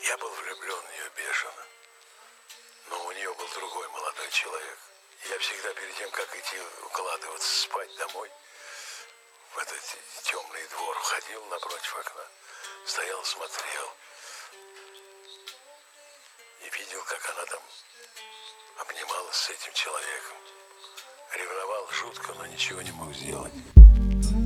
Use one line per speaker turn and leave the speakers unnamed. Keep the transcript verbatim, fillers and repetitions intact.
Я был влюблен в нее бешено. Но у нее был другой молодой человек. Я всегда перед тем, как идти укладываться спать домой, в этот темный двор ходил напротив окна, стоял, смотрел и видел, как она там обнималась с этим человеком. Ревновал жутко, но ничего не мог сделать.